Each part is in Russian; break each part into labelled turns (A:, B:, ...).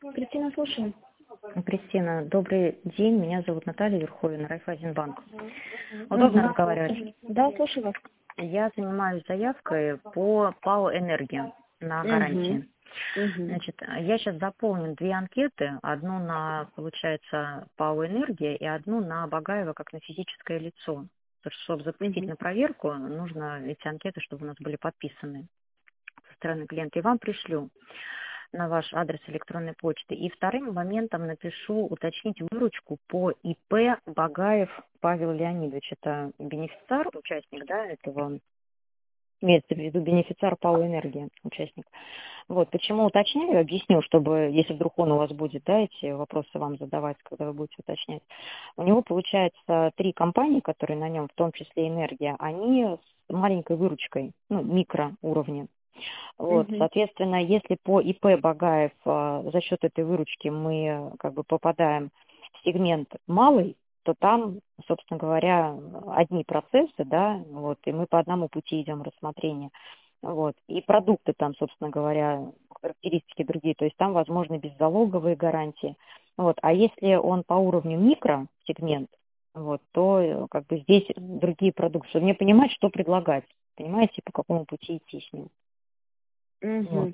A: Кристина, слушаю.
B: Кристина, добрый день. Меня зовут Наталья Верховина, Райффайзенбанк. Удобно разговаривать?
A: Да, слушаю вас.
B: Я занимаюсь заявкой по ПАО «Энергия» на гарантии. Значит, я сейчас заполню две анкеты. Одну на, получается, ПАО «Энергия» и одну на Багаева как на физическое лицо. Потому что, чтобы запустить на проверку, нужно эти анкеты, чтобы у нас были подписаны со стороны клиента. И вам пришлю на ваш адрес электронной почты. И вторым моментом напишу уточнить выручку по ИП Багаев Павел Леонидович. Это бенефициар, участник, да, этого, имеется в виду бенефициар ПАО «Энергия», участник. Вот, почему уточняю, объясню, чтобы, если вдруг он у вас будет, да, эти вопросы вам задавать, когда вы будете уточнять. У него, получается, 3 компании, которые на нем, в том числе «Энергия», они с маленькой выручкой, ну, микроуровня. Вот, соответственно, если по ИП Багаев за счет этой выручки мы как бы попадаем в сегмент малый, то там, собственно говоря, одни процессы, да, вот, и мы по одному пути идем рассмотрения. Вот, и продукты там, собственно говоря, характеристики другие, то есть там возможны беззалоговые гарантии. Вот, а если он по уровню микросегмент, вот, то как бы здесь другие продукты, чтобы мне понимать, что предлагать, понимаете, по какому пути идти с ним. Вот.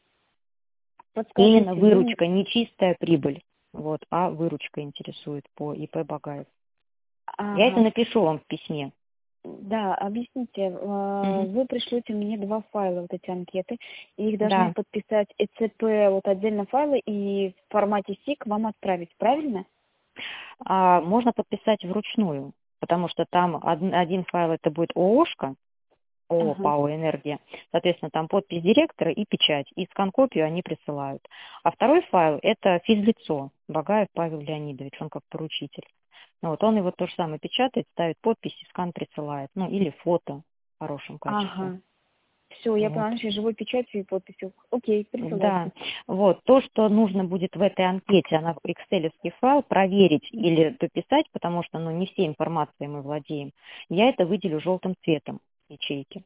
B: Именно выручка, не чистая прибыль, вот, а выручка интересует по ИП Багаев. Я это напишу вам в письме.
A: Да, объясните, вы пришлете мне 2 файла, вот эти анкеты, и их должны подписать ЭЦП, вот отдельно файлы, и в формате СИК вам отправить, правильно?
B: Можно подписать вручную, потому что там один файл это будет ООшка, ООО ПАО «Энергия». Соответственно, там подпись директора и печать. И скан-копию они присылают. А второй файл – это физлицо Багаев Павел Леонидович, он как поручитель. Вот, он его то же самое печатает, ставит подпись и скан присылает. Ну, или фото в хорошем качестве.
A: Все, я поняла, что живой печатью и подписью. Окей, присылайте.
B: Да, вот, то, что нужно будет в этой анкете, она в экселевский файл, проверить или дописать, потому что, ну, не всей информацией мы владеем, я это выделю желтым цветом ячейки.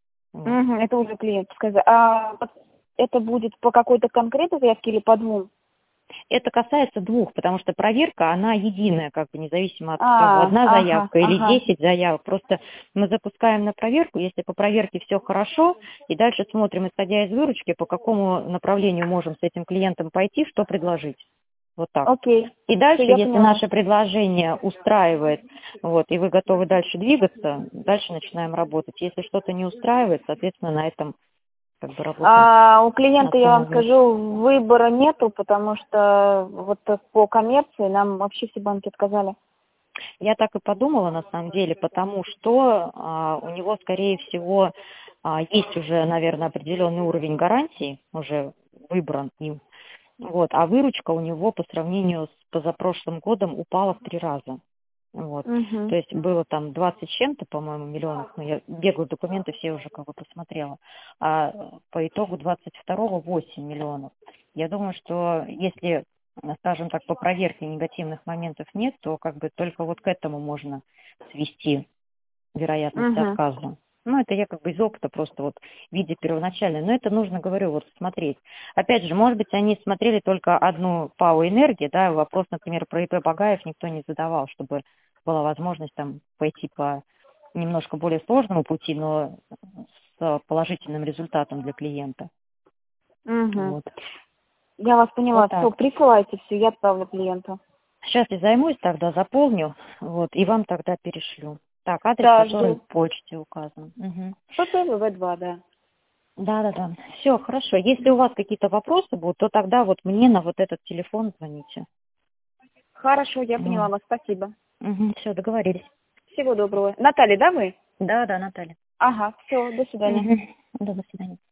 A: Это уже клиент сказал. А это будет по какой-то конкретной заявке или по 2?
B: Это касается 2, потому что проверка, она единая, как бы независимо от того, одна заявка или 10 заявок. Просто мы запускаем на проверку, если по проверке все хорошо, и дальше смотрим, исходя из выручки, по какому направлению можем с этим клиентом пойти, что предложить. Вот так. И дальше, если наше предложение устраивает, вот, и вы готовы дальше двигаться, дальше начинаем работать. Если что-то не устраивает, соответственно, на этом как бы работаем.
A: У клиента, я вам скажу, выбора нету, потому что вот по коммерции нам вообще все банки отказали.
B: Я так и подумала, на самом деле, потому что у него, скорее всего, есть уже, наверное, определенный уровень гарантий, уже выбран им. Вот, а выручка у него по сравнению с позапрошлым годом упала в 3 раза. Вот. То есть было там 20 с чем-то, по-моему, миллионов, но я беглые документы все уже как бы посмотрела, а по итогу 22-го 8 миллионов. Я думаю, что если, скажем так, по проверке негативных моментов нет, то как бы только вот к этому можно свести вероятность отказа. Ну, это я как бы из опыта просто вот видя первоначально. Но это нужно, говорю, вот смотреть. Опять же, может быть, они смотрели только одну ПАО «Энергия», да, вопрос, например, про ИП Багаев никто не задавал, чтобы была возможность там пойти по немножко более сложному пути, но с положительным результатом для клиента. Вот.
A: Я вас поняла.
B: Вот
A: все, присылайте все, я отправлю клиенту.
B: Сейчас я займусь, тогда заполню, вот, и вам тогда перешлю. Так, адрес, который в почте указан.
A: ППВВ2, да.
B: Да. Все, хорошо. Если у вас какие-то вопросы будут, то тогда вот мне на вот этот телефон звоните.
A: Хорошо, я поняла вас, спасибо.
B: Все, договорились.
A: Всего доброго. Наталья, да, вы?
B: Да, Наталья.
A: Ага, все, до свидания.
B: Да, до свидания.